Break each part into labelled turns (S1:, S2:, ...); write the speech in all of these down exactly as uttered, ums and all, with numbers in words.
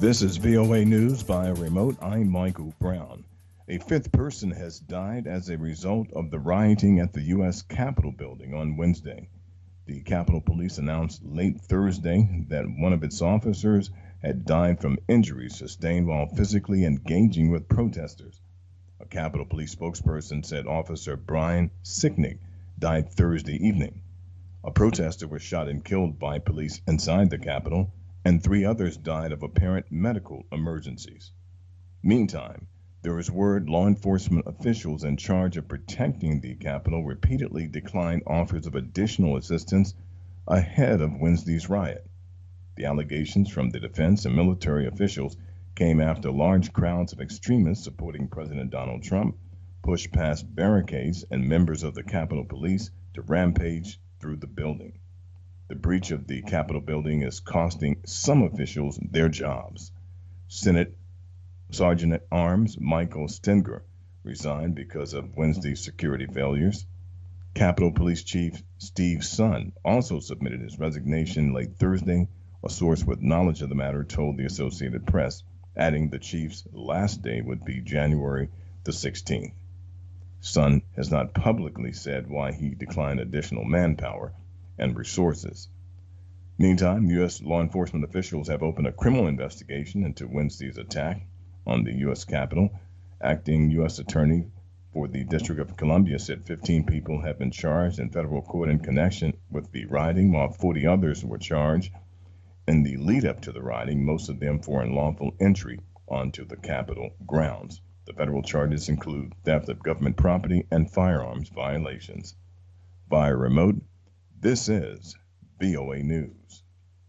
S1: This is V O A News via remote. I'm Michael Brown. A fifth person has died as a result of the rioting at the U S. Capitol building on Wednesday. The Capitol Police announced late Thursday that one of its officers had died from injuries sustained while physically engaging with protesters. A Capitol Police spokesperson said Officer Brian Sicknick died Thursday evening. A protester was shot and killed by police inside the Capitol, and three others died of apparent medical emergencies. Meantime, there is word law enforcement officials in charge of protecting the Capitol repeatedly declined offers of additional assistance ahead of Wednesday's riot. The allegations from the defense and military officials came after large crowds of extremists supporting President Donald Trump pushed past barricades and members of the Capitol Police to rampage through the building. The breach of the Capitol building is costing some officials their jobs. Senate Sergeant at Arms Michael Stenger resigned because of Wednesday's security failures. Capitol Police Chief Steve Sund also submitted his resignation late Thursday, a source with knowledge of the matter told the Associated Press, adding the chief's last day would be January the sixteenth. Sund has not publicly said why he declined additional manpower and resources. Meantime, U S law enforcement officials have opened a criminal investigation into Wednesday's attack on the U S. Capitol. Acting U S Attorney for the District of Columbia said fifteen people have been charged in federal court in connection with the rioting, while forty others were charged in the lead up to the rioting, most of them for unlawful entry onto the Capitol grounds. The federal charges include theft of government property and firearms violations. Via remote, this is V O A News.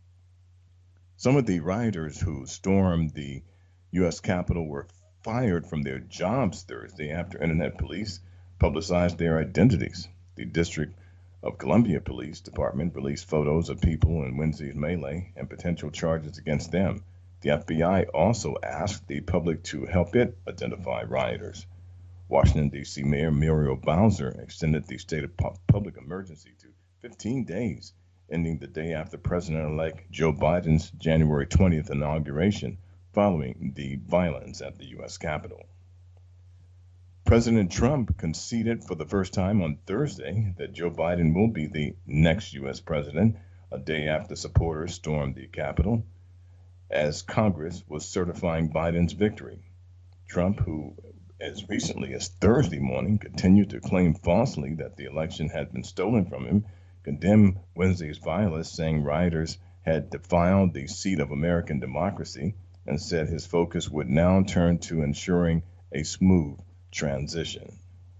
S1: Some of the rioters who stormed the U S. Capitol were fired from their jobs Thursday after Internet Police publicized their identities. The District of Columbia Police Department released photos of people in Wednesday's melee and potential charges against them. The F B I also asked the public to help it identify rioters. Washington, D C. Mayor Muriel Bowser extended the state of pu- public emergency to fifteen days, ending the day after President-elect Joe Biden's January twentieth inauguration following the violence at the U S. Capitol. President Trump conceded for the first time on Thursday that Joe Biden will be the next U S president, a day after supporters stormed the Capitol as Congress was certifying Biden's victory. Trump, who as recently as Thursday morning continued to claim falsely that the election had been stolen from him, condemned Wednesday's violence, saying rioters had defiled the seat of American democracy, and said his focus would now turn to ensuring a smooth transition.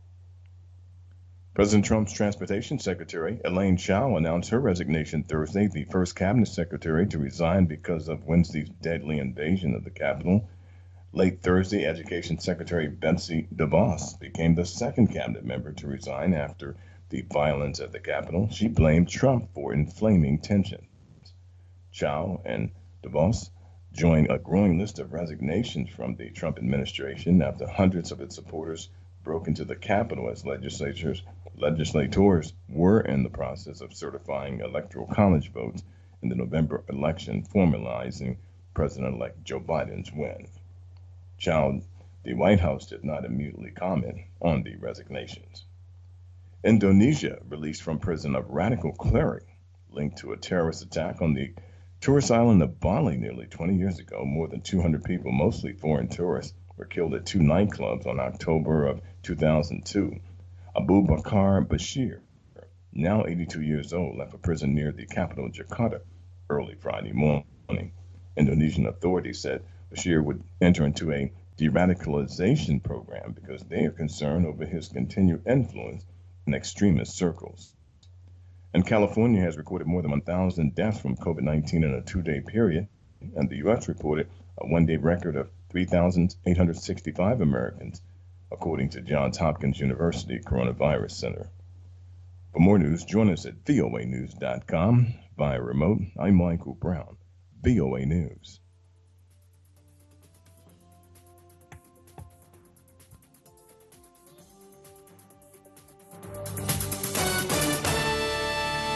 S1: President Trump's Transportation Secretary, Elaine Chao, announced her resignation Thursday, the first cabinet secretary to resign because of Wednesday's deadly invasion of the Capitol. Late Thursday, Education Secretary Betsy DeVos became the second cabinet member to resign after the violence at the Capitol. She blamed Trump for inflaming tensions. Chao and DeVos joined a growing list of resignations from the Trump administration after hundreds of its supporters broke into the Capitol as legislators legislators were in the process of certifying electoral college votes in the November election, formalizing President-elect Joe Biden's win. Chao, the White House did not immediately comment on the resignations. Indonesia released from prison a radical cleric linked to a terrorist attack on the tourist island of Bali nearly twenty years ago. More than two hundred people, mostly foreign tourists, were killed at two nightclubs on October of two thousand two. Abu Bakar Bashir, now eighty-two years old, left a prison near the capital Jakarta early Friday morning. Indonesian authorities said Bashir would enter into a de-radicalization program because they are concerned over his continued influence in extremist circles. And California has recorded more than one thousand deaths from COVID nineteen in a two-day period, and the U S reported a one-day record of three thousand eight hundred sixty-five Americans, according to Johns Hopkins University Coronavirus Center. For more news, join us at V O A news dot com via remote. I'm Michael Brown, V O A News.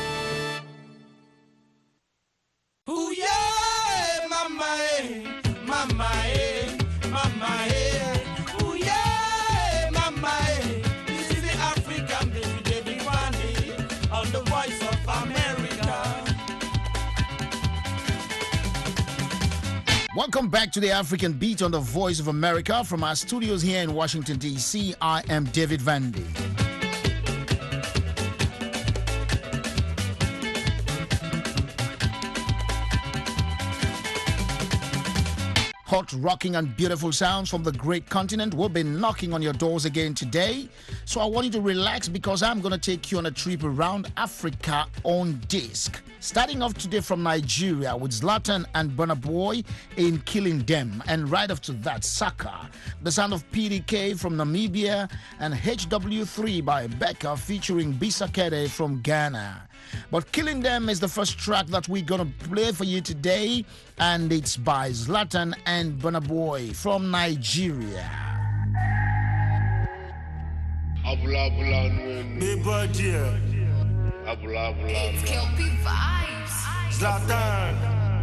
S2: Ooh, yeah, my man, my mama, eh, mama, eh. Ooh, yeah, mama, eh. This is the African baby, David Randy, on the Voice of America.
S3: Welcome back to the African Beat on the Voice of America. From our studios here in Washington, D C, I am David Vandy. Hot, rocking, and beautiful sounds from the great continent will be knocking on your doors again today. So I want you to relax because I'm going to take you on a trip around Africa on disc. Starting off today from Nigeria with Zlatan and Burna Boy in Killing Them. And right after that, Saka, the sound of P D K from Namibia, and H W three by Becca featuring Bisa Kede from Ghana. But Killing Them is the first track that we're going to play for you today, and it's by Zlatan and Burna Boy from Nigeria.
S4: Abula abula abula abula.
S5: It's Kelpie vibes.
S2: Zlatan.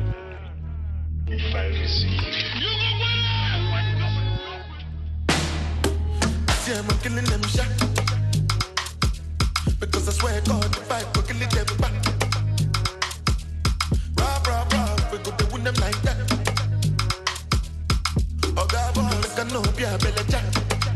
S4: If I receive,
S6: see I'm killing them shot. Because I swear God, if I go kill them back. Rah, rah, rah, we go to win them like that. Oh, God, boy, make a no be a belly jack.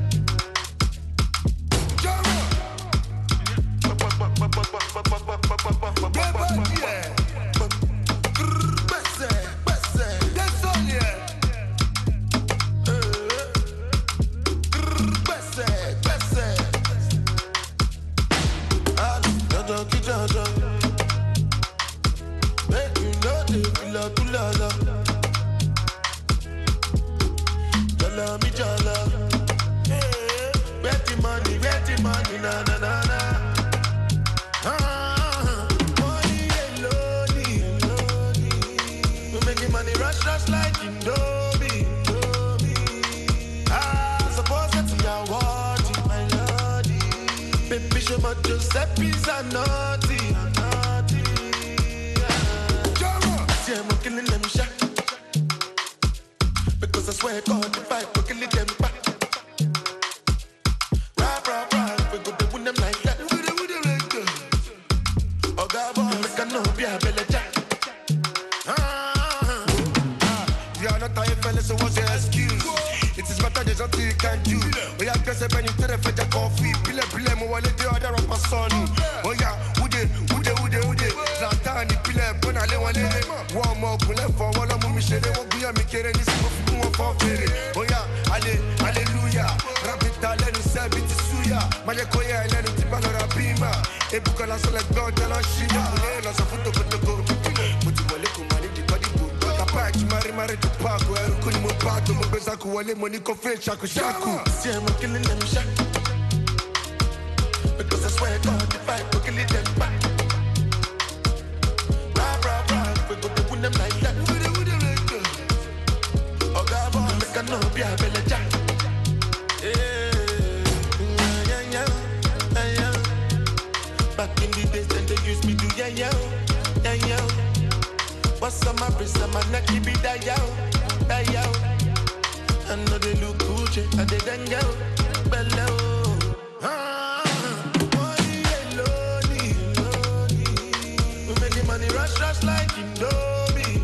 S6: Giuseppe's are naughty, naughty. See, I'm killing them shot. Because I swear God, if I go kill them back. Rah, rah, rah, we go to win them like that. Oh, God, boy, make a no be a belly jack. You are not a fella, so what's your excuse? It is better there's nothing you can do. Oh yeah, guess I'm penny to the fetch a coffee. Pile pile mo wale the other of my son. Oh yeah, ude ude ude ude. Zlatan pile bona le wale. One more pile for one of me share. Wo guya mi kere ni simo fu mo for fere. Oh yeah, ale hallelujah. Rabita le no sabi ti suya. Maje koya le no tibalo rabima. E buka la sola God la shida. Le la so futo futo go. Muti wale ko mali di body go. Capaz mari mari tu pago. Eru kuni mo pato mo bezaku wale money ko fe shaku shaku. See I'm killing them shot. Because I swear God, if I go kill them back. Rah, rah, rah, we go to win them like that. Oh, God, boy, make a no be a belly jack. Yeah, yeah, yeah, yeah. Back in the days, then they used me to yeah, yeah, yeah, yeah. What's on my wrist, on my neck, keep it that yo, that yo. I know they look Gucci, and they dang yo, below. Ah. Money rush, rush like Indomie.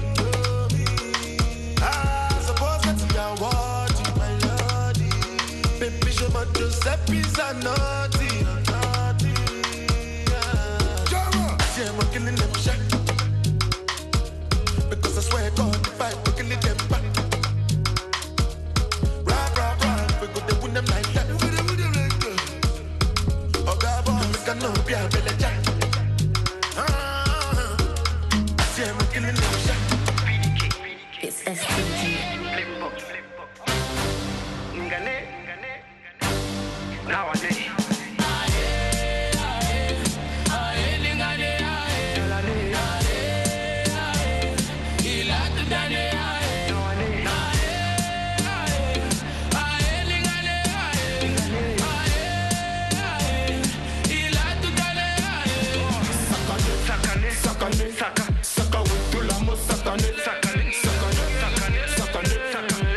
S6: Ah, suppose that you are watching my lordy. Baby, show my Giuseppe's are naughty, naughty. See, I'm killing them shot. Because I swear God, if I go kill them back. Rah, rah, rah, we go to win them like that. Oh, God, boy, make a no be a belly jack.
S5: It's S T G.
S2: Nowadays. Saka, saka, with the lamo, saka, saka, saka, saka, saka,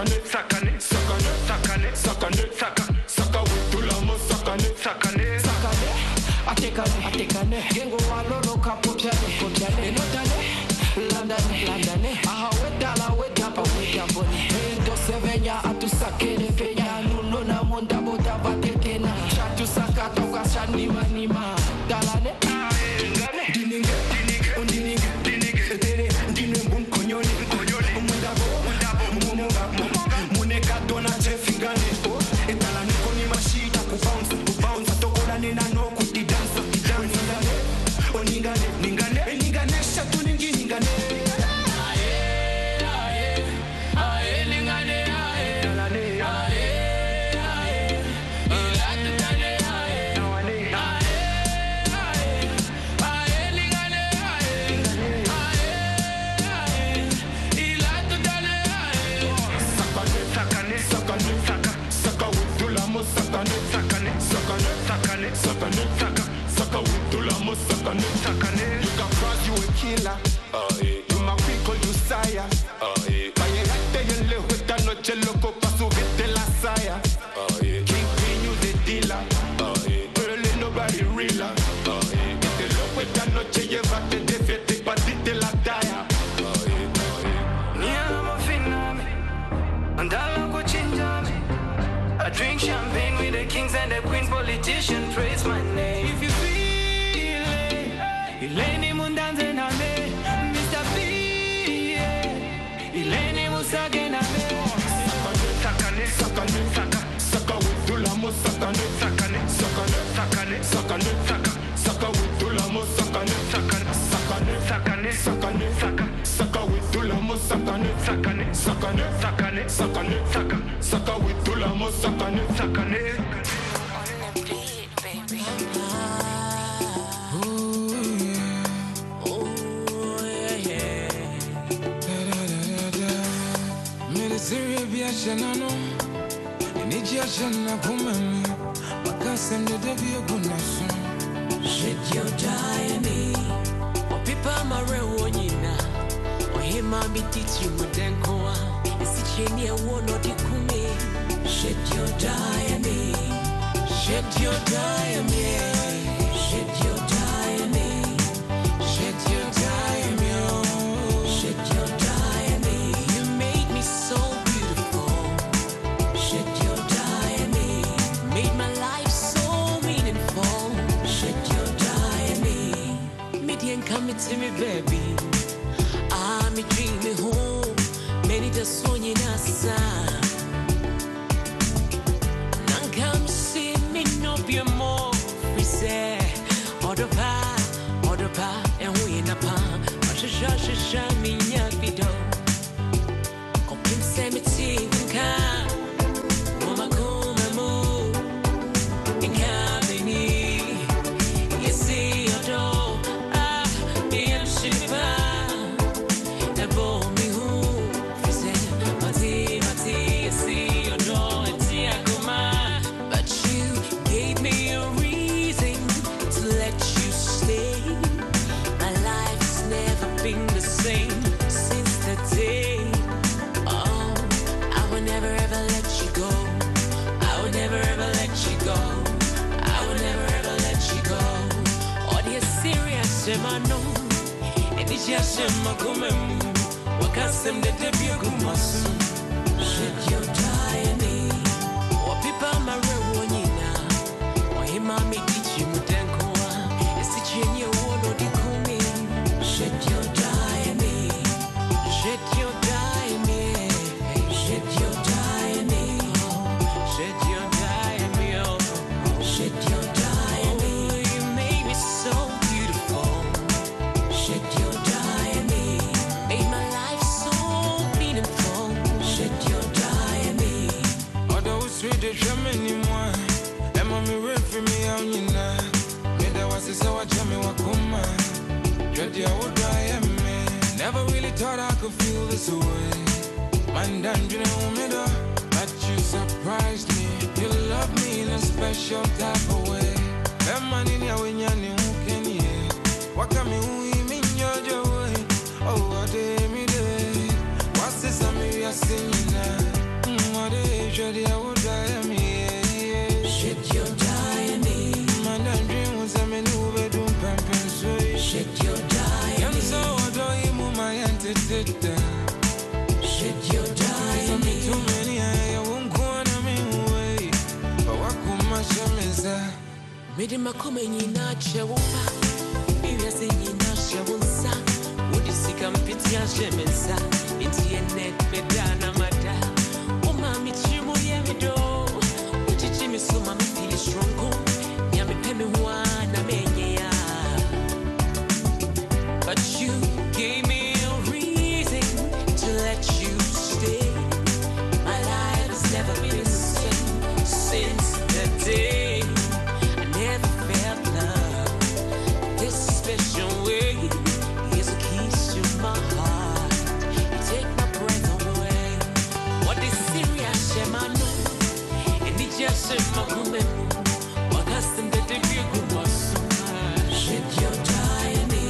S6: sakane, sakane, sakane, sakane, sakane, sakane, saka witulamo, sakane, sakane, sakane. I take a, I take a ne. Gengo walolo kaputane, putane, notane, landane, landane. Aha wetala wetapa wetapone. Endo sevenya atu sakene penya nuno na monda boda batekena. Shatu saka toka shanima nima. Dalane, dininge, dininge, dininge, dininge, dininge, dininge, bun konyoni, konyoni, mundabo, mundabo, munga, muneka dona jefingane. Etalane koni mashita kubounce, kubounce, tokola nina no kuti dance, dance, ningane, oh ningane, ningane, ningane, shatu ningi ningane. Sakane, sakane, saka, saka witulamo, sakane, sakane. You can cross, you a killer. Uh, eh. You my people, you sire. Uh, eh. Bayelate you live with a noche loco, paso vite la saya. Uh, eh. Kingpin, you the dealer. Uh, eh. Early nobody realer. Uh, eh. If you look with a noche, you va te defete, patite la taya. Uh, eh. Uh, eh. Niama finame, andala go chinjame. I drink champagne with the kings and the queens, politician praise my name. If you feel it, Ileni Mundanze na me, Mister B, Ileni Musage na me. Sakane, sakane, saka, saka witulamo, sakane, sakane, sakane, sakane, sakane, saka, saka witulamo, sakane, sakane, sakane, sakane, sakane, saka, saka witulamo, sakane, sakane, sakane, sakane, sakane, saka, saka witulamo, sakane, sakane.
S7: Shanano, Nigia Shana Pumami, Makasem the Debbie Gunason.
S8: Shed your diary, or Pipa Marewonina, or him, I be teach you with Denkoa, is it Chenia one or the Kumi? Shed your diary, shed your diary, shed your diary, shed your diary, shed your diary. You made me so beautiful. Shed your diary, made my life so meaningful. Shed your diary, Midian come to me, baby. I'm a dreaming home, many just one in a sun. Come see me, no be more. We say, order pa, order pa, and we in a palm. I should show, show me, yeah, video. Open cemetery, come. Mama, come and move. In Cabini, you see your door. Ah, yeah, shiva. The boy, me who, we say, Mati, Mati, you see your door, and see, I go, man. Gave me a reason to let you stay. My life's never been the same since that day. Oh, I will never ever let you go. I will never ever let you go. I will never ever let you go. Oh, dear serious, I know. And it's just my coming. What can some the debut come soon? Shed your diary. What people my Mommy, teach you Mutankoa. Is it Chenia one or the Kumi? Shed your diary, shed your diary, shed your diary, shed your diary, shed your diary. Oh, you made me so beautiful. Shed your diary, made my life so meaningful. Shed your diary.
S7: Although it's sweet, it's anymore. Me refi me out nina. Me da wasi sawa chami wakuma. Dread I would die me. Never really thought I could feel this way. Man done you know me da. But you surprised me. You love me in a special type of way. That man in ya when ya ni ukeni. Waka me ui mi nyojo way. Oh what day me day. What's this I'm here singing now.
S8: Should you die in me?
S7: Too many I won't go on me way. But what come my shamiza?
S8: Made him a come in a chewpa. You are saying in a shewunsa. Would you see come pity a shemensa? It's your net bedana mata. Oh, mammy, chimu yamido. Would you chimney so mammy feel strong? Yammy pemmy one, I mean, yeah. But you gave me a reason to let you stay. My life has never been the same since the day I never felt love this special way. Here's a kiss to my heart. You take my breath away. What is serious, Shemano? And it just said my woman. What has the better view was so much? Should you die in me?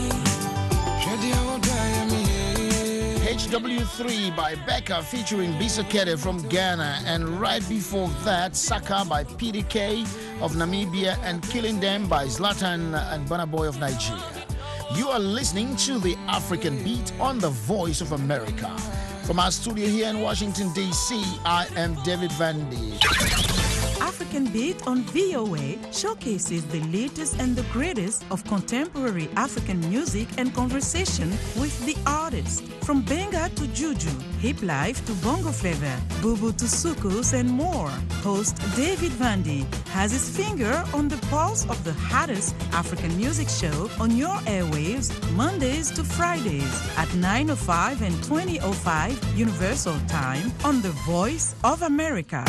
S3: H W three by Becca featuring Bisa Kede from Ghana, and right before that, Saka by P D K of Namibia and Killing Them by Zlatan and Burna Boy of Nigeria. You are listening to the African Beat on the Voice of America. From our studio here in Washington, D C, I am David Vandy.
S9: African Beat on V O A showcases the latest and the greatest of contemporary African music and conversation with the artists. From Benga to Juju, Hip Life to Bongo Flava, Bubu to Sukus and more. Host David Vandy has his finger on the pulse of the hottest African music show on your airwaves Mondays to Fridays at nine oh five and twenty oh five Universal Time on the Voice of America.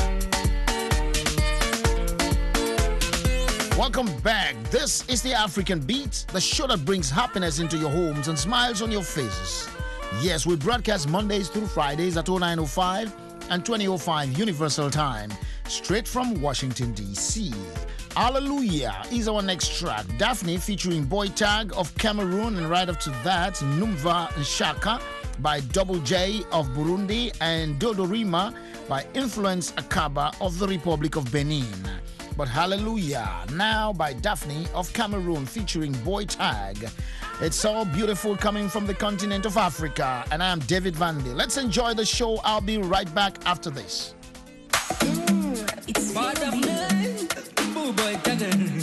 S3: Welcome back. This is the African Beat, the show that brings happiness into your homes and smiles on your faces. Yes, we broadcast Mondays through Fridays at oh nine oh five and twenty oh five Universal Time, straight from Washington, D C. Hallelujah is our next track. Daphne featuring Boy Tag of Cameroon, and right after that, Numva Nshaka by Double J of Burundi, and Dodorima by Influence Akaba of the Republic of Benin. But Hallelujah, now by Daphne of Cameroon featuring Boy Tag. It's all beautiful coming from the continent of Africa, and I am David Vandy. Let's enjoy the show. I'll be right back after this.
S8: Mm, it's Daphne, Boy Tag,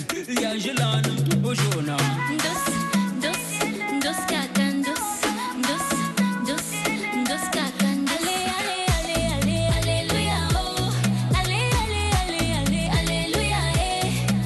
S8: Yajilan, Ojona. Dos, dos, dos kakan, dos, dos, dos, dos kakan. Ale, ale, ale, ale, Alleluia, oh. Ale, ale, ale, ale, Alleluia, eh.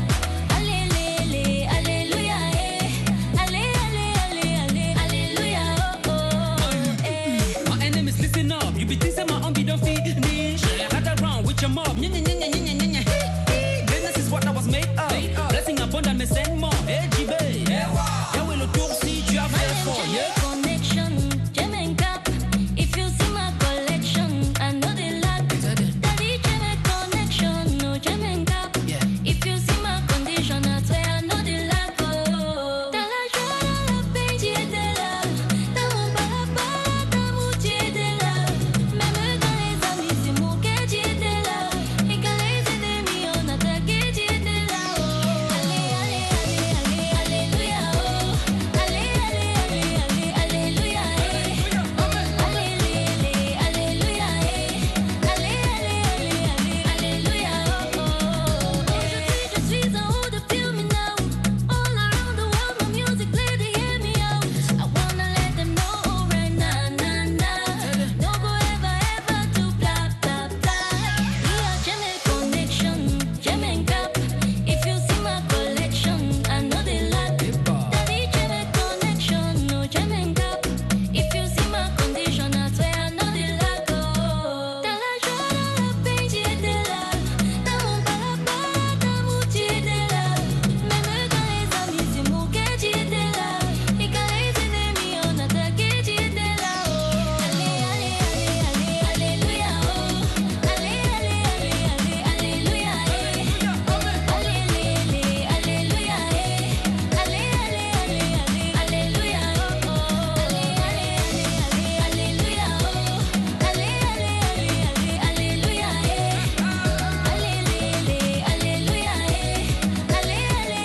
S8: Ale, ale, ale, Alleluia, eh. Ale, ale, ale, ale, Alleluia, oh, oh, eh.
S10: My enemies, listen up. You be thinking my arm be don't finish. Cut around with your mob. Nya, nya, nya, nya, nya, nya, nya. Greatness is what I was made of. Blessing abundant, me send more. Hey, J B. Yeah, we look to see you have there for. Yeah.
S8: Connection, Gem and Cap. If you see my collection, I know they lack. Daddy, Gem and connection, no Gem and Cap. If you see my condition, I swear I know they lack. Oh, t'as la joie, la paix, tu es là. T'as mon papa, t'as mon tu es là. Même dans les amis, c'est mon cœur, tu es là. Et quand les ennemis ont attaqué, tu es là. Oh, allez, allez, allez, allez, alléluia. Oh, allez, allez, allez, allez, alléluia. Eh. Oh, allez, allez, alléluia. Eh. Allez, allez, allez, allez, alléluia. Oh, oh, oh. Je suis, je suis en haut de feel me now. All around the world, my music play, they hear me out. I wanna let them know right now, nah, nah. Don't go ever, ever to blah, blah, blah. We are Gem and connection, Gem and Cap. If you see my collection, I know they lack. Daddy, Gem and connection, no Gem and Cap. If you see my condition, I swear I know they lack. Oh, t'as la joie, la paix, tu es là. T'as mon papa, t'as mon tu es là. Même dans les amis, c'est mon cœur, tu es là. Et quand les ennemis ont attaqué, tu es là. Oh, allez, allez, allez, allez, alléluia. Oh, allez, allez, allez, allez, alléluia. Eh. Oh, allez, allez, allez, alléluia. Eh. Allez, allez, allez, allez, alléluia. Oh, oh, allez, allez, allez, allez, alléluia. Oh, allez, allez, allez, allez, alléluia. Eh. Allez, allez, alléluia. Eh. Allez, allez,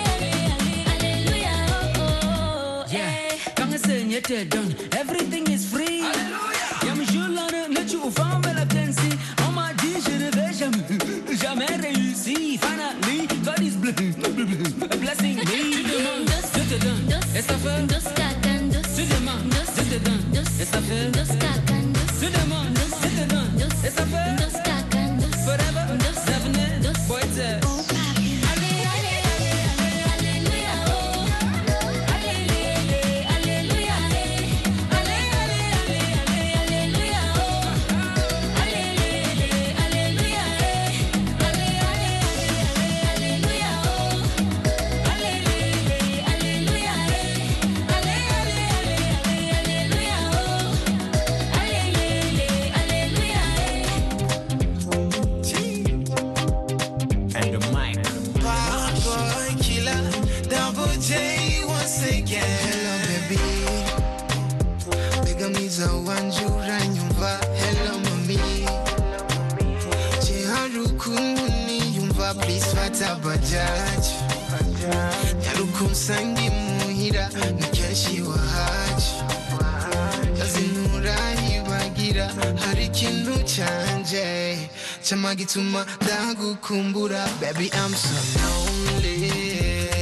S8: allez, allez, alléluia. Oh, oh,
S10: Yeah,
S8: eh.
S10: quand c'est done, everything is free. aux femmes belles Kensi. On m'a dit je ne vais jamais, jamais réussir. Finally, God is blessing me. Tu demandes, je te donne. Et ça fait tu demandes, je te donne. Et ça fait tu demandes, je te donne. Et ça fait forever, never, boy, it's
S11: please fata bajaj Yarukun sangi muhira Nikenshi wa haji Yazinura hibagira Hari kintu chanje Chama gituma dagukumbura Baby I'm so lonely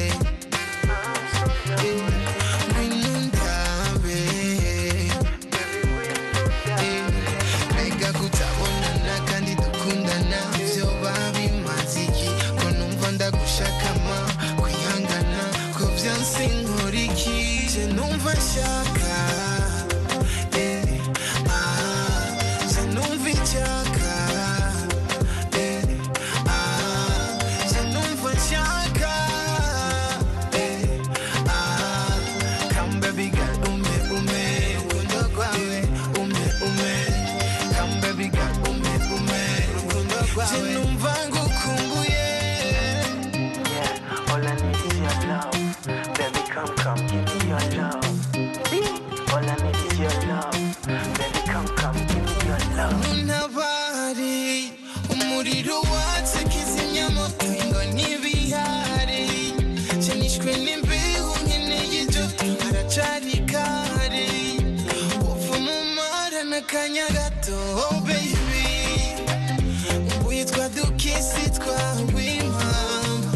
S11: Oh baby, we twa do kiss it twa we mama.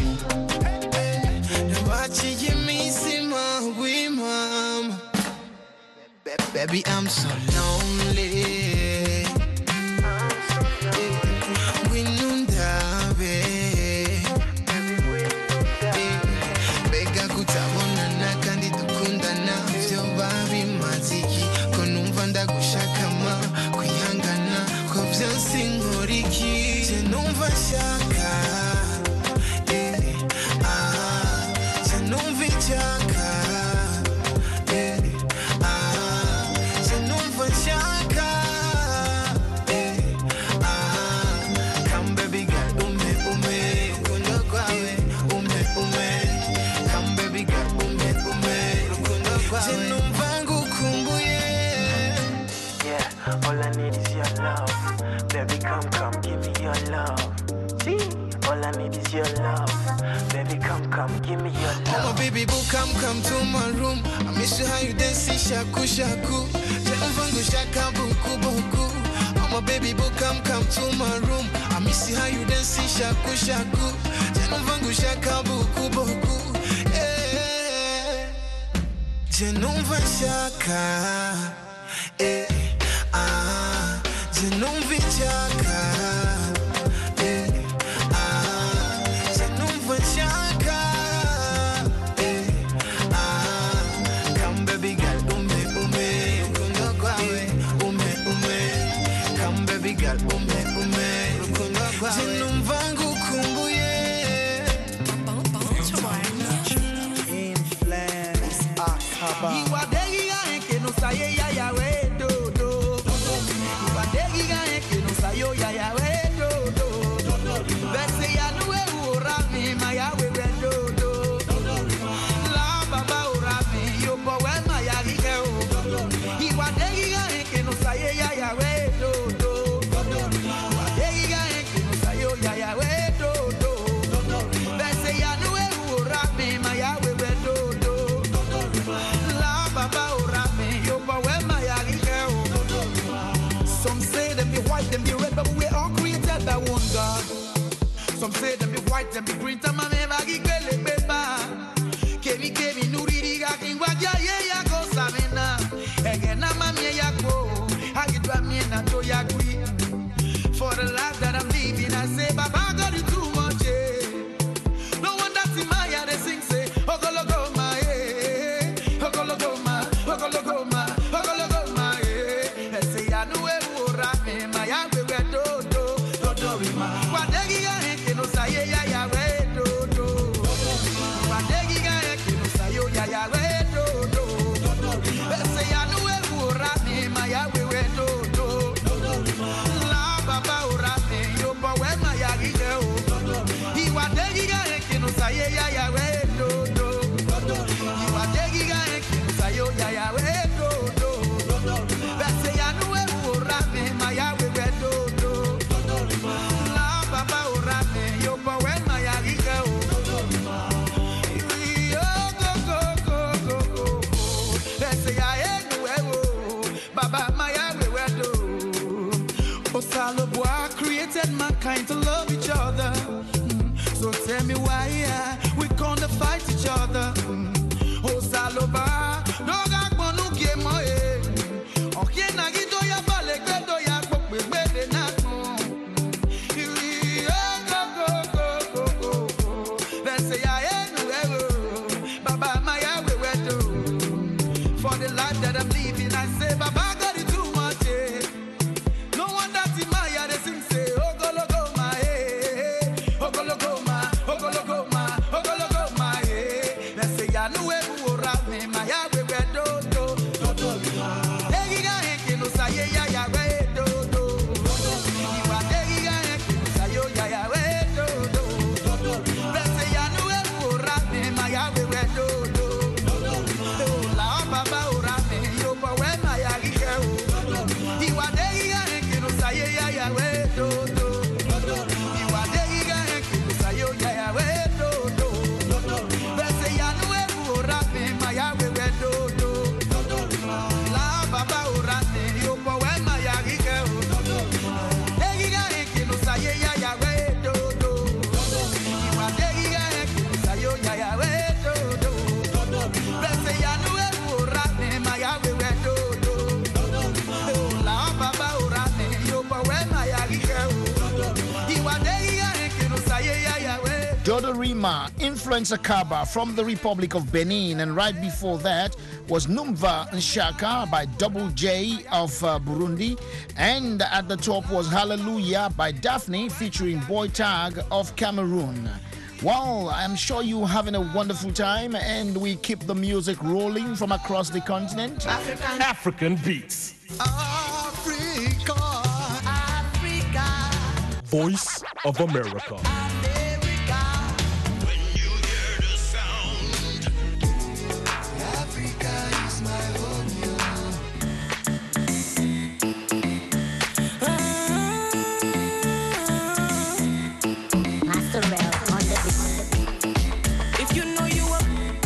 S11: Nabachi yimisi ma we mama. Baby I'm so lonely. We nunda be. Bega kutabona na kandi dukunda na vyo babi maziki konumva ndagushaka Singoriki, je numva shaka, eh, ah, je numvi chaka, eh, ah, je numva shaka, eh, ah, come baby girl, ume ume, kundo kwawe, ume ume, come baby girl, ume ume, kundo kwawe, je numva ngukumbuye. Yeah, all I need is your love. Baby, come, come, give me your love. See, all I need is your love. Baby, come, come, give me your love. Oh, my baby, boo, come, come to my room. I miss you how you dance, shaku, shaku. Janvangu, shaka, buku, buku. Oh, my baby, boo, come, come to my room. I miss you how you dance, shaku, shaku. Janvangu, shaka, buku, buku. Eh, Janva, shaka. Eh, ah. Je non vi chaka, eh, ah, je non vi chaka, eh, ah, come baby girl, ume ume, kundo kwawe, ume ume, come baby girl, ume ume, kundo kwawe, je non vangu kumbuye. Influence, akaba. Iwa degi ya enke no saye ya ya we. Yo ya ya we do do Bese ya nuwe ura mi ma ya we we do do La baba ura mi yo po we ma ya rike o Iwa degi ga enke no sa ye ya ya we do do Iwa degi ga enke no sa yo ya ya we do do Bese ya nuwe ura mi ma ya we we do do La baba ura mi yo po we ma ya rike o Some say them be
S2: white and be green to my me bagi kele beba. Kemi kemi nuri diga kingwa ya ye ya go samina. Ege na mami ya go. Hagi dwa mi na to ya gui. For the life that I'm living, I say, Baba got it too much. Eh. No one that's in my head, they sing say, Ogologo ma eh, Ogologo ma, Ogologo ma, Ogologo ma eh. They say I know where we are, me my ya we we do do do do ma. Wadegi ga heke no say ya ya we do do. Wadegi ga heke no say yo ya ya we do do. They say I know where we are, me my ya we we do do. La baba ora me yo pa we ma ya gi de o. He wadegi ga heke no say ya ya we do do. He wadegi ga heke no say yo ya ya we do do. They say I know where we are, me my ya we we do do. La baba ora me yo pa we ma ya gi de o. Yo go go go go go. They say I ain't where Baba my ya we we do. Osaloboa created mankind to love each other. Mm. So tell me why yeah, we gonna fight each other. Mm. Osaloboa, no ga gbonu ke mo e. Oke na gido ya bale gbedo ya pope gbede na kun. Go go go go go go. They say I ain't ever. Baba my ya we we do. For the life that I'm living, I say Baba got it too much. Eh. No one that's in my yard, they sing say, Ogologo ma eh, Ogologo ma, Ogologo ma, Ogologo ma eh. They say I know where we are, me my yard we we do do do do. Hey giga heke no say ya ya we do do. Iwa hey giga heke no say yo ya ya we do do. They say I know where we are, me my yard we we do do. La baba ora me yo pa we my yard gi o. Iwa hey giga heke no say ya ya we do do. Iwa hey giga heke no say yo ya ya we do do. They say I know where we are, me my yard we we do do. La baba ora me yo pa we my yard gi o. Hey giga heke no say ya ya we do do. Iwa hey giga heke no say yo ya ya we do do. They say I know where we are, me my yard we we do do. La baba ora me yo pa we my yard gi o. Iwa hey giga heke no say ya ya we.
S3: Dodorima, Influencer Kaba from the Republic of Benin, and right before that was Numva Nshaka by Double J of uh, Burundi, and at the top was Hallelujah by Daphne featuring Boy Tag of Cameroon. Well, I'm sure you're having a wonderful time, and we keep the music rolling from across the continent.
S2: African,
S12: African beats.
S2: Africa, Africa,
S12: Voice of America.
S2: When you hear the sound, Africa is my home.
S5: Master Rail on the beat.
S8: If you know you up,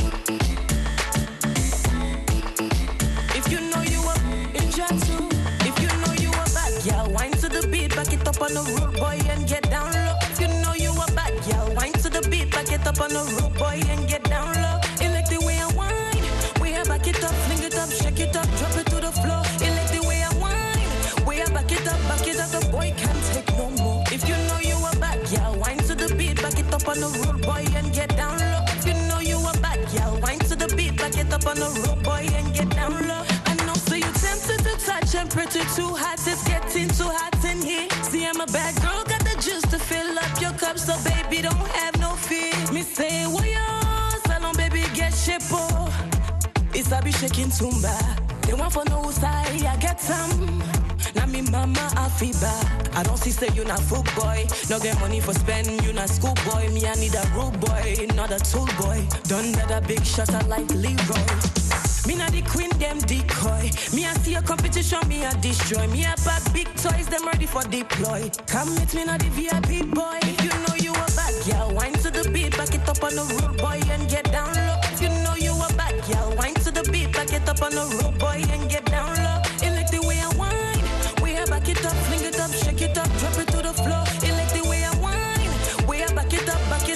S8: if you know you up, in Jatsu. If you know you a bad girl, wine to the beat, back it up on the road, boy, and get down low. If you know you a bad girl, wine to the beat, back it up on the road, boy, and get down low. You like the way I whine, way I back it up, fling it up, shake it up, drop it to the floor. You like the way I whine, way I back it up, back it up, the boy can't take no more. If you know you a bad girl, wine to the beat, back it up on the road, boy, and get down low. If you know you a bad girl, wine to the beat, back it up on the road, boy, and get down low. I know, so you tempted to touch and pretty too hot, it's getting too hot in here. See, I'm a bad girl, got the juice to fill up your cup, so baby, don't have no fear. Me say, well, yo, salon, baby, get shape, oh. It's a be shaking tumba. They want for no side, I get some. Now me mama, I feel back. I don't see say you not fool boy. No get money for spend, you not school boy. Me, I need a rude boy, not a tool boy. Done that a big shot, I like Leroy. Me not the queen, them decoy. Me I see a competition, me I destroy. Me I pack big toys, them ready for deploy. Come meet me not the V I P boy. If you know you a bad girl, wine to the beat, back it up on the road boy and get down low. If you know you a bad girl, wine to the beat, back it up on the road boy and get down low. You like the way I whine, way I back it up, fling it up, shake it up, drop it to the floor. You like the way I whine, way I back it up, back it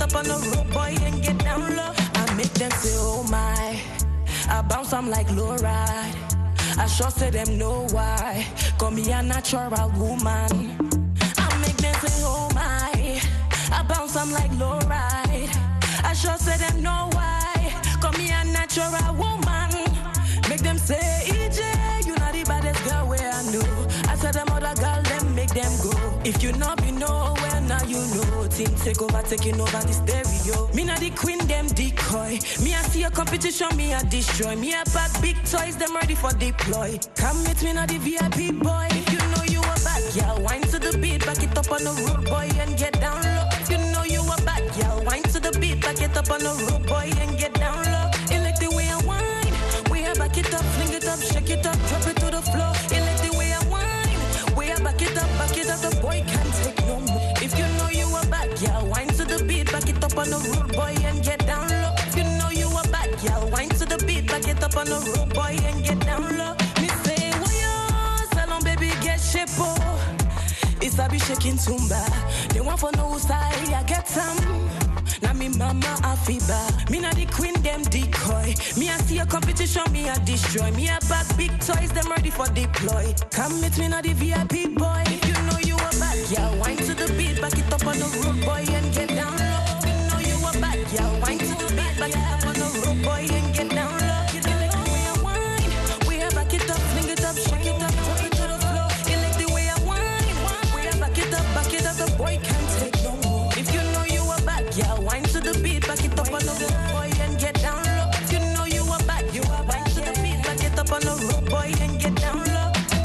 S8: up on the road, boy, and get down low. I make them say, oh my. I bounce, I'm like low ride. I sure say them know why. Call me a natural woman. I make them say, oh my. I bounce, I'm like low ride. I sure say them know why. Call me a natural woman. Make them say, E J, you not the baddest girl where I know. I said them other girl, them make them go. If you not be nowhere, now you know. Things take over, taking over the stereo. Me not the queen, them decoy. Me I see a competition, me I destroy. Me I pack big toys, them ready for deploy. Come meet me, not the V I P boy. If you know you a bad girl, wine to the beat, back it up on the road, boy, and get down low. If you know you a bad girl, wine to the beat, back it up on the road, boy, and get down low. You like the way I whine. Back it up, fling it up, shake it up, drop it to the floor. You like the way I whine. Way I back it up, back it up, the boy can't take no more. If you know you a bad girl, whine to the beat, back it up on the road, boy, and get down low. If you know you a bad girl, whine to the beat, back it up on the road, boy, and get down low. Me say, why yo, salon baby, get shape, oh. It's a be shaking tumba. They want for no side, I get some. Now me mama a fever. Me not the queen, them decoy. Me I see a competition, me I destroy. Me I pack big toys, them ready for deploy. Come meet me, not the V I P boy. If you know you a bad girl, wine to the beat, back it up on the road, boy, and get down low. If you know you a bad girl, wine to the beat, back it up on the road, boy, and get down low. You like the way I whine, we I back it up, fling it up, shake it up, drop it to the floor. You like the way I whine, we I back it up, back it up, the boy can't take no more. If you know you a bad girl, wine to the beat, back it up on the road, boy, and get down low. If you know you a bad, you a wine to the beat, back it up on the road, boy, and get down low.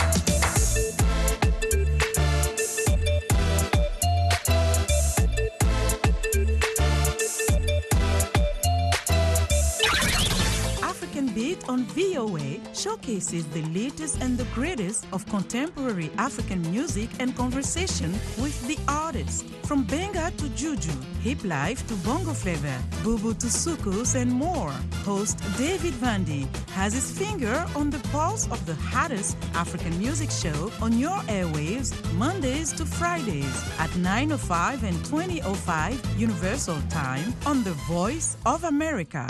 S9: Beat on V O A showcases the latest and the greatest of contemporary African music and conversation with the artists. From benga to juju, hip life to bongo flavor, bubu to sukus and more. Host David Vandy has his finger on the pulse of the hottest African music show on your airwaves Mondays to Fridays at nine oh five and twenty oh five Universal Time on The Voice of America.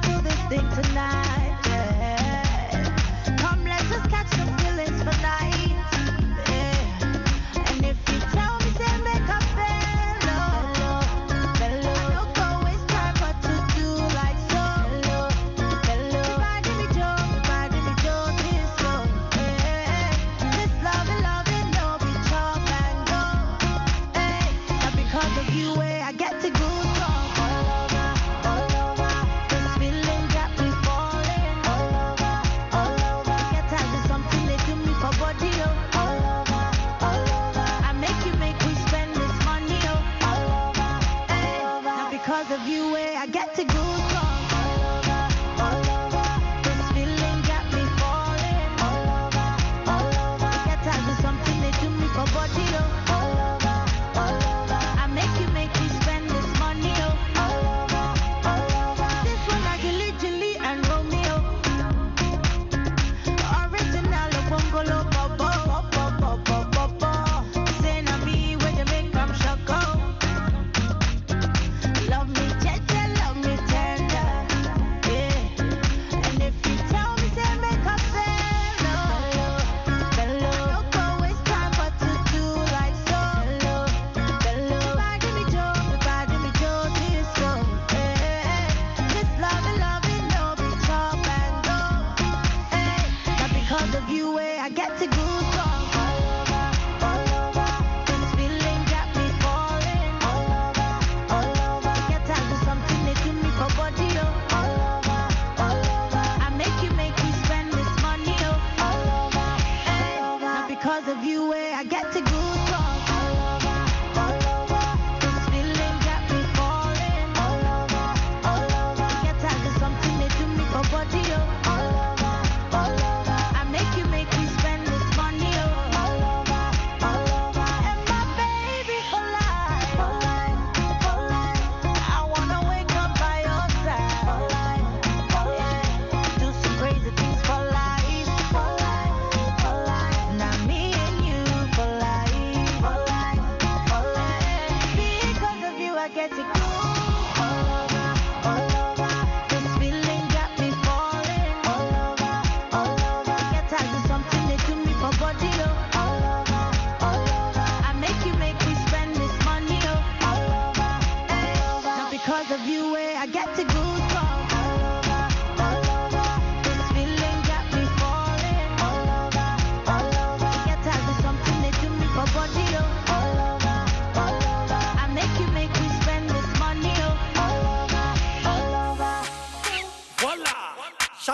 S13: Tonight, yeah. Come, let's just catch some feelings for night.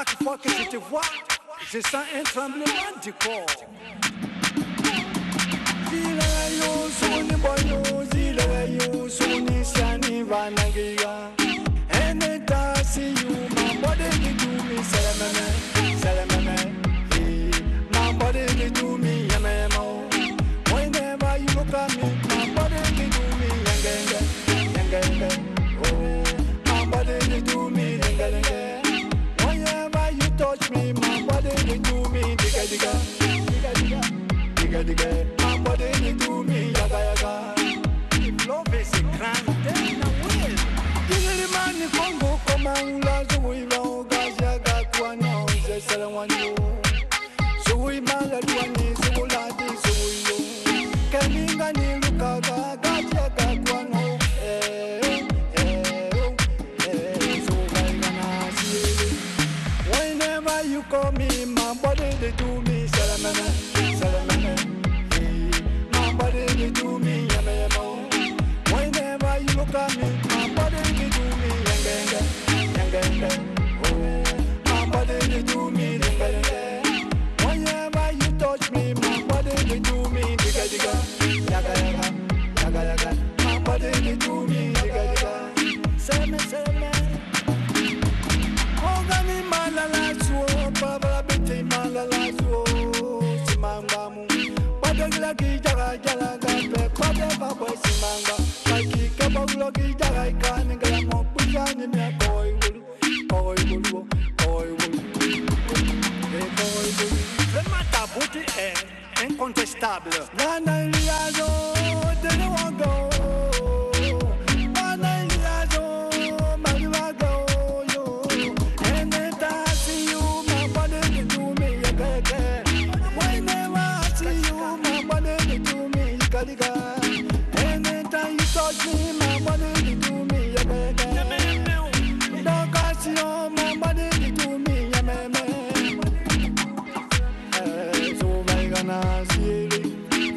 S13: chaque fois que je te vois, je sens un tremblement du corps. Zilayo suni boyo, zilayo suni shani vanagiga. Anytime I see you, my body they do me salamame, salamame. My body they do me yamemo. Whenever you look at me, my body they do me yanga yanga yanga. Oh, my body they do me yanga yanga. Whenever you touch me, my body they do me digga digga digga digga digga digga. My body they do me yaga yaga. If love is a crime, then I will. Dile mani Congo kama ula zui bao gaja gakwa no je sala wanyo. Zui mala duani zui ladi zui yo. Kaninga ni luka gaja gakwa no. Eh eh eh zui gana si. Whenever you call me, my body they do me salamana salamana. My body they do me yama yama. Whenever you look at me, my body they do me yanga yanga yanga. Oh, my body they do me yanga yanga. Whenever you touch me, my body they do me digga digga yaga yaga yaga yaga. My body they do me digga digga. Say me say me. Oh, gani malala suo, pabla bete malala suo, simambamu. Padagla ki jaga jaga gape, padagla boy simamba. Kaki kabagla ki jaga ikani gala mo pujani me koi wulu, koi wulu, koi wulu, koi wulu. Vraiment ta beauté est incontestable. Nana liazo, de le wango. Nana liazo, mariwago yo. Anytime I see you, my body they do me yaga yaga. Whenever I see you, my body they do me yaga yaga. Anytime you touch me, my body they do me yaga yaga. Don't catch you, my body they do me yaga yaga. Eh, so my gonna see it.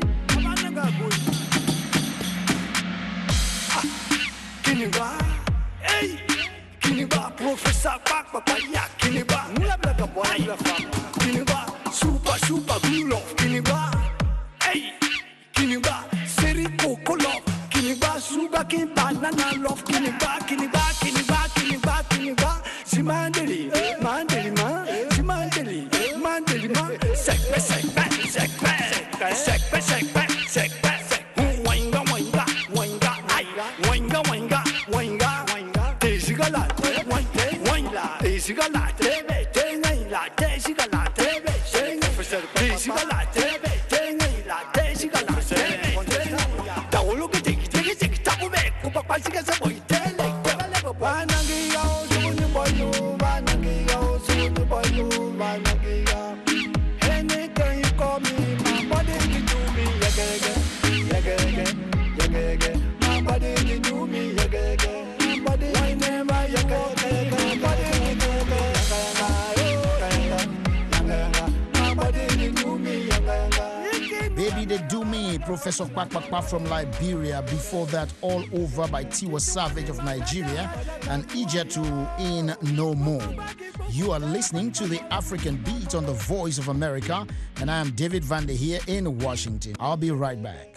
S13: Kiniba, hey, Kiniba, Professor Pak Papaya, Kiniba, Mula Black Boy, Kiniba, Super Super Blue Love, Kiniba, hey, Kiniba, Seri Coco Love, Kiniba, Sugar King Banana Love, Kiniba, Kiniba, Kiniba, Kiniba, Kiniba, Simandeli, Mandeli Man, Simandeli, Mandeli Man, Sekpe, Sekpe, Sekpe, Sekpe, Sekpe, Sekpe, Wanga, Wanga, Wanga, Wanga, Wanga, Wanga, Desigala, Wanga, Desigala, Tebe, Tenga, Desigala, Tebe, Desigala, Tebe, Tenga, Desigala, Tebe, Taolo que take it, take it, take it, Tapo me, Kupa Pasica Savoy, Tele, Wanangia, Suni Boyo, Wanangia, Suni Boyo, Wanangia. Anytime you call me, my body they do me yaga yaga, yaga yaga, yaga yaga. My body they do me yaga yaga. My body whenever you go yaga yaga, body yaga yaga, yaga yaga. My body they do me yaga yaga.
S3: Baby, they do me. Professor Kwak Kwak Kwak from Liberia. Before that, All Over by Tiwa Savage of Nigeria and Ijetu in No More. You are listening to the African Beat on the Voice of America, and I am David Van Der here in Washington. I'll be right back.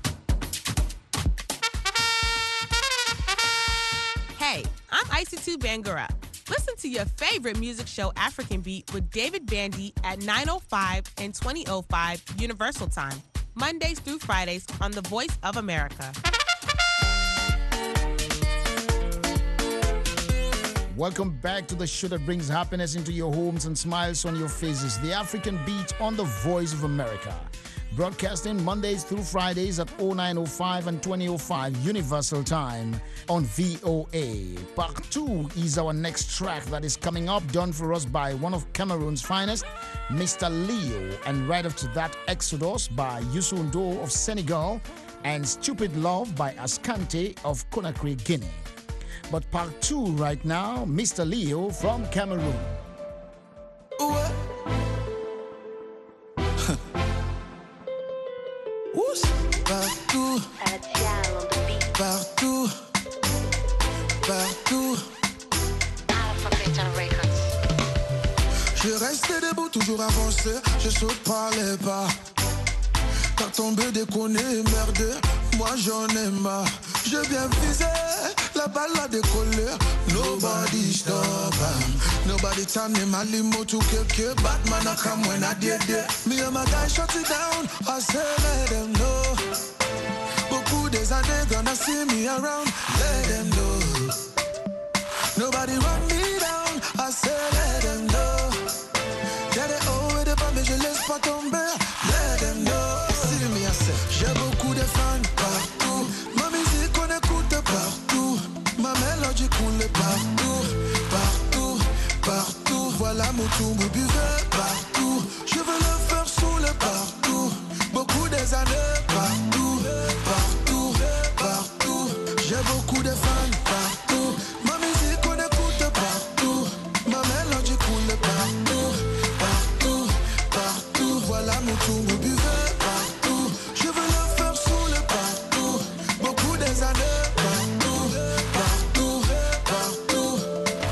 S14: Hey, I'm Icy two Bangura. Listen to your favorite music show, African Beat, with David Bandy at nine oh five and twenty oh five Universal Time, Mondays through Fridays on the Voice of America.
S3: Welcome back to the show that brings happiness into your homes and smiles on your faces. The African Beat on the Voice of America. Broadcasting Mondays through Fridays at oh nine oh five and twenty oh five Universal Time on V O A. Part two is our next track that is coming up, done for us by one of Cameroon's finest, Mister Leo. And right after that, Exodus by Youssou N'Dour of Senegal and Stupid Love by Ascante of Conakry, Guinea. But part two right now, Mister Leo from Cameroon.
S2: Partout, partout, partout.
S6: Je restais debout, toujours avancé, je saute par les pas. T'as tombé, déconné, merdé, moi j'en ai marre. Je viens viser, la balle a décollé. Nobody stop him. Nobody turn him a limo to kick Batman I come when I did it. Me and my guys shut it down, I say let them know. Beaucoup des années gonna see me around, let them know. Nobody run me down, I say let them know. Y'a des hauts et des bas mais je laisse pas tomber, let them know. See me I say, j'ai beaucoup de fans partout. Ma musique on écoute partout. Ma mélodie coule partout, partout, partout. Voilà mon tour, buvez partout. Je veux le faire sous le partout. Beaucoup des années partout, partout, partout. J'ai beaucoup de fans partout. Ma musique on écoute partout. Ma mélodie coule partout, partout, partout. Voilà mon tour, buvez partout. Je veux le faire sous le partout. Beaucoup des années partout, partout, partout.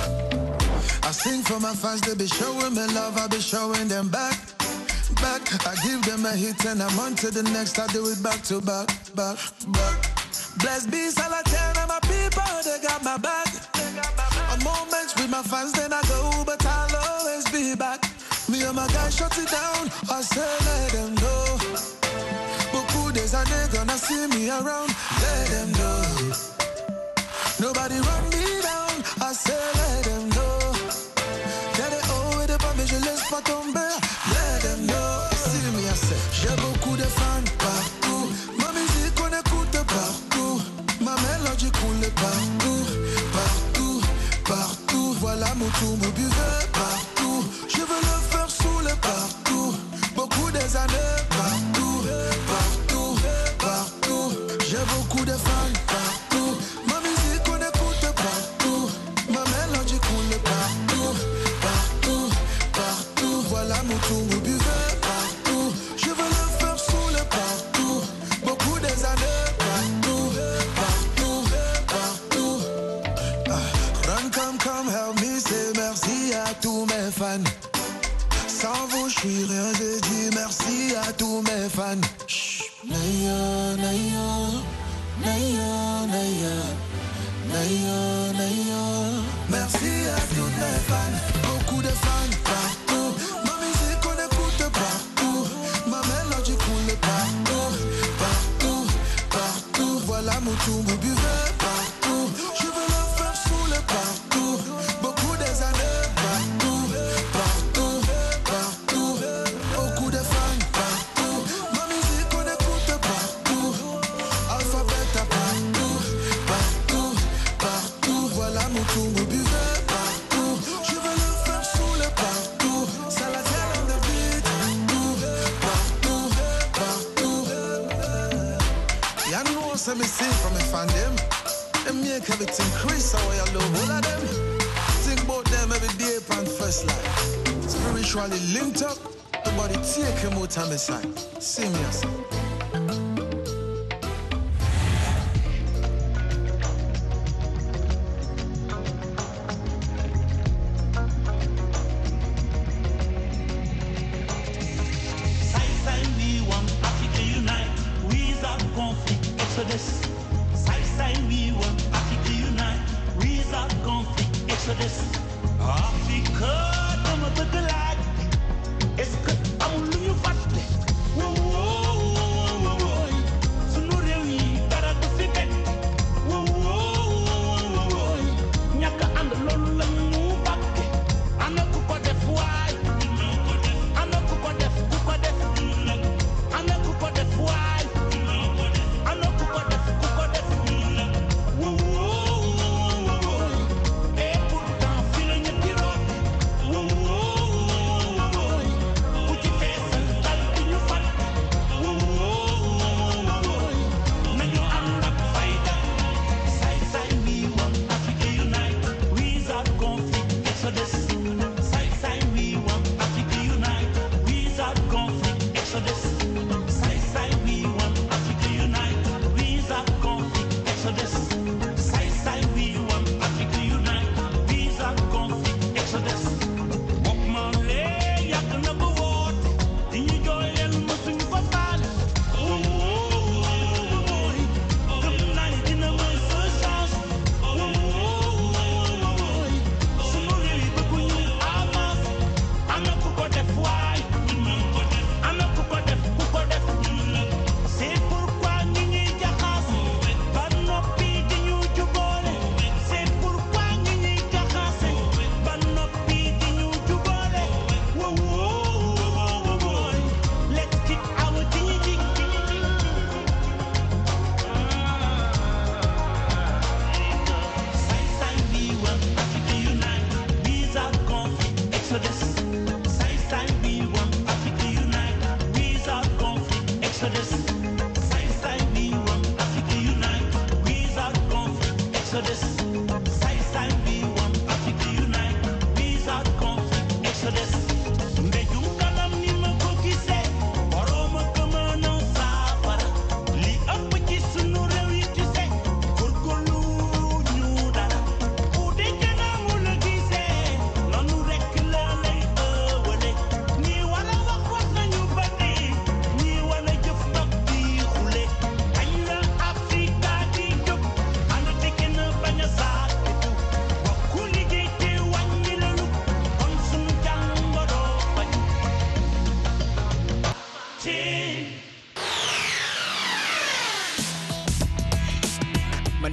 S6: I sing for my fans, they be showing me love, I be showing them back. Back, I give them a hit and I'm on to the next. I do it back to back, back, back. Blessed be Salaten and my people, they got my back. On moments with my fans, then I go, but I'll always be back. Me and my guys shut it down, I say let them know. Beaucoup des années gonna see me around, let them know. Nobody run me down, I say let them know. Y'a des hauts et des bas mais je laisse pas tomber, let them know. See me I say, j'ai beaucoup de fans partout. Ma musique on écoute partout. Ma mélodie coule partout, partout, partout. Voilà mon tour, me buvez partout. Je veux le faire sous le partout. Beaucoup des années partout, partout, partout. J'ai beaucoup de fans partout. Ma musique on écoute partout. Ma mélodie coule partout, partout, partout. Voilà mon tour, me buvez partout. Je veux le faire sous le partout. Beaucoup des années partout, partout, partout. Ah, run, come, come, help me say merci à tous mes fans. Sans vous, je suis rien, j'ai dit merci à tous mes fans. Chut. Naya, naya, naya, naya, naya, naya. Merci à tous mes fans. Beaucoup de fans partout. Ma musique on écoute partout. Ma mélodie coule partout, partout, partout. Voilà mon tour, me buvez partout. Je veux le faire sous le partout. Beaucoup des années partout, partout, partout. Beaucoup de fans partout. Ma musique on écoute partout. Alphabet partout, partout, partout. Voilà mon tour, me buvez partout. Je veux le faire sous le partout. C'est la terre and the beat. Partout, partout, partout. Y'all know what's me sing from me fan them. Them make everything increase how I love all of them. Think about them every day upon first life. Spiritually linked up, nobody take him out on my side. See me as
S15: We want Africa unite. Resolve conflict, exodus. Side side we want Africa unite. Resolve conflict, exodus. Africa, come up with the light. Est-ce que amul lu ñu fàtte? Wow, wow,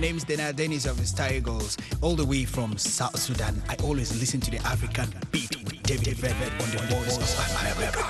S16: name is Dana Dennis of the Star Eagles, all the way from South Sudan. I always listen to the African beat with David Velvet on the Voice of America.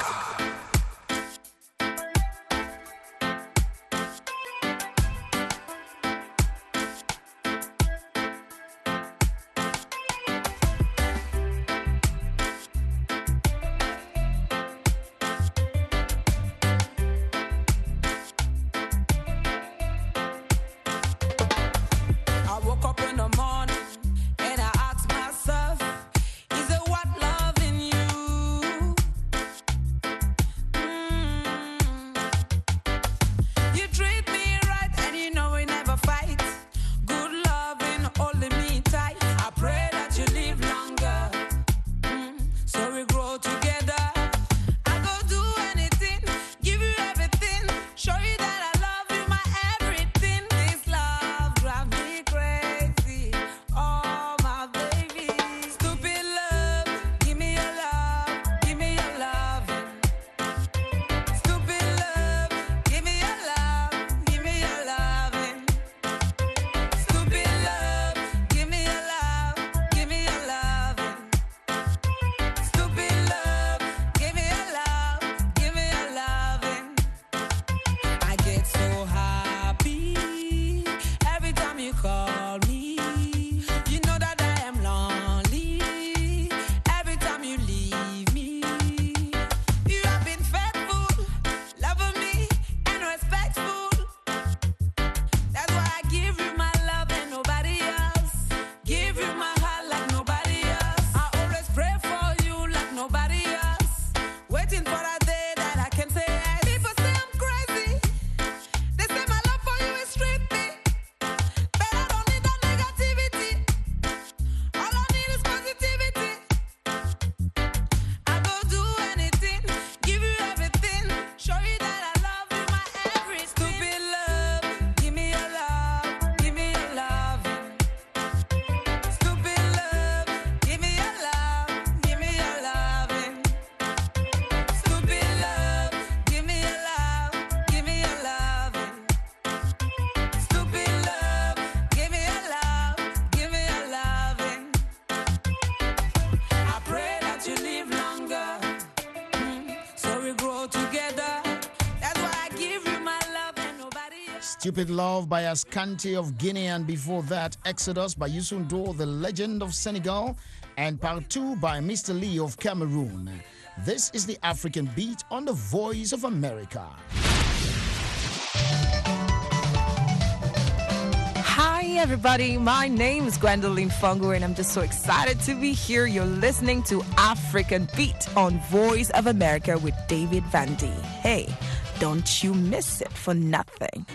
S3: Stupid Love by Ascanti of Guinea, and before that, Exodus by Youssou N'Dour, the legend of Senegal, and Part two by Mister Lee of Cameroon. This is the African Beat on the Voice of America.
S17: Hi, everybody. My name is Gwendolyn Fungu, and I'm just so excited to be here. You're listening to African Beat on Voice of America with David Vandy. Hey, don't you miss it for nothing.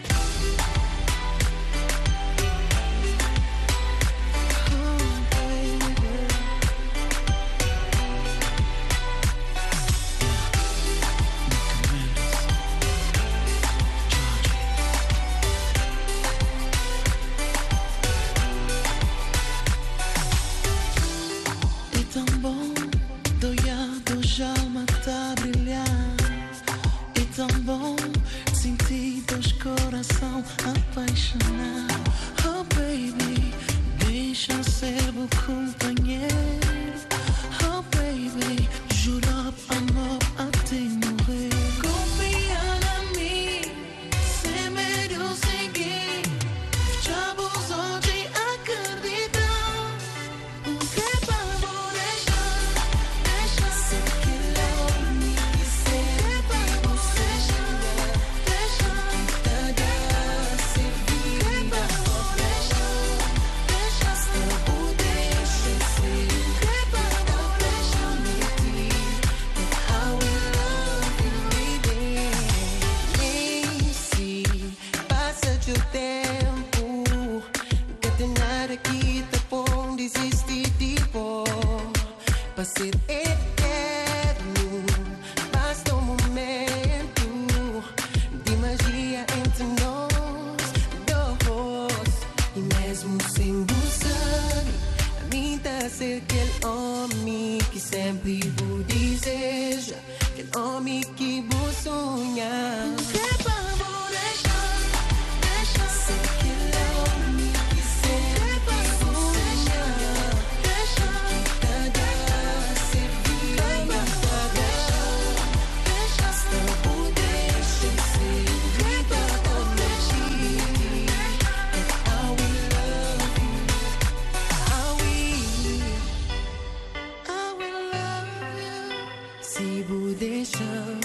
S18: Sibu Desha.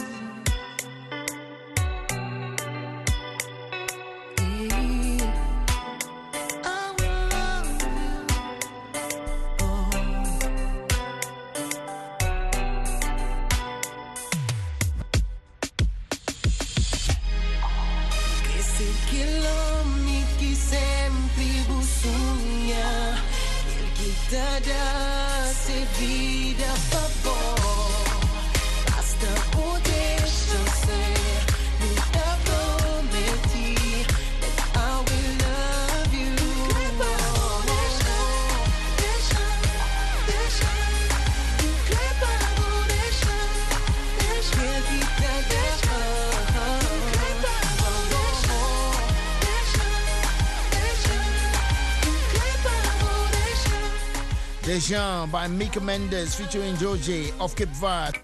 S2: Dada se vida favor, basta poder ser. Nunca prometi that I will love you. Deixa, deixa, deixa, deixa, deixa, deixa, vida deixa,
S3: Dejan by Mika Mendes featuring Georgie of Cape Verde.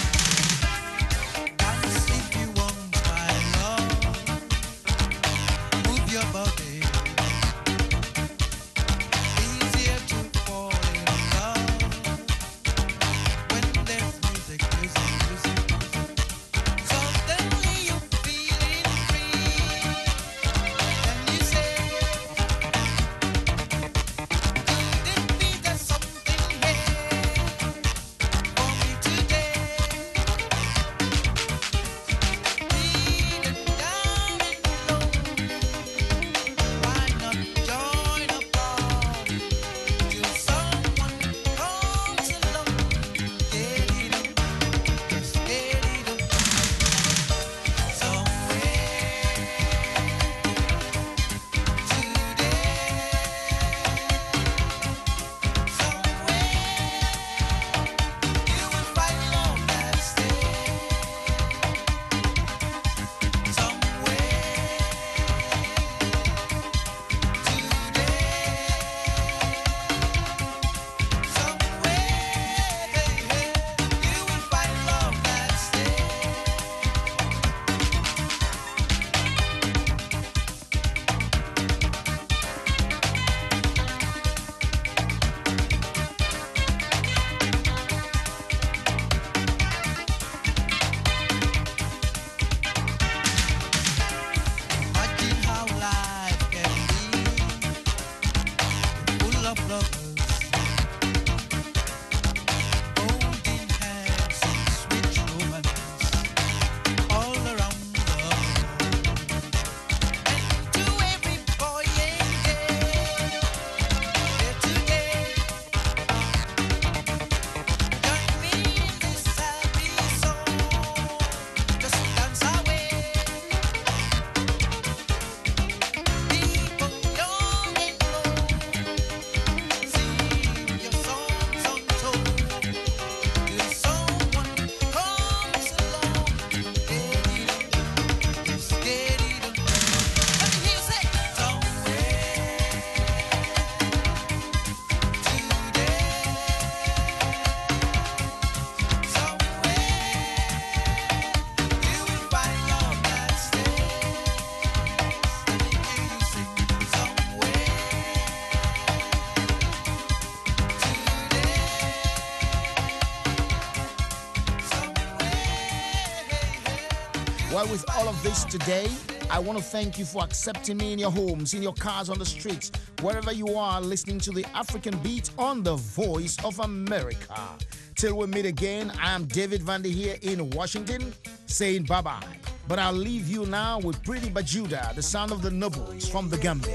S3: Well, with all of this today, I want to thank you for accepting me in your homes, in your cars, on the streets, wherever you are listening to the African Beat on the Voice of America. Till we meet again, I am David Vandy here in Washington saying bye-bye. But I'll leave you now with Pretty Bajuda, the sound of the nobles from the Gambia.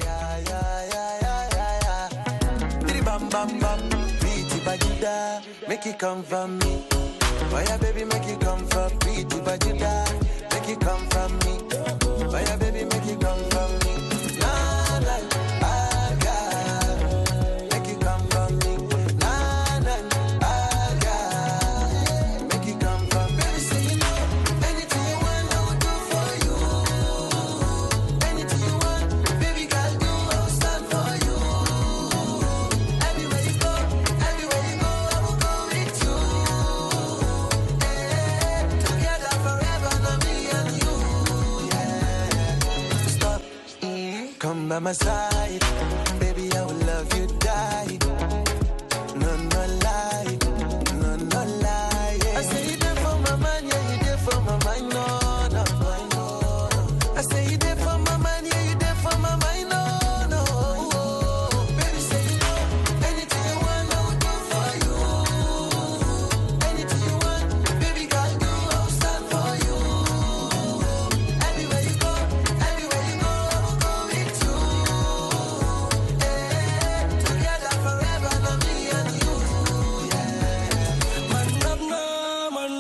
S19: Bam bam bam, Pretty Bajuda, make it come from me. Why ya baby make it come from Pretty Bajuda, make it come from me. Why ya baby make it come from me. Nah nah, ah God, make it come from me. Nah nah, ah God, make it come from me. Baby say you know, anything you want I will do for you. Anything you want, baby girl do I will stand for you. Everywhere you go, everywhere you go I will go with you. Together forever, not me and you. Yeah. Stop, come by my side.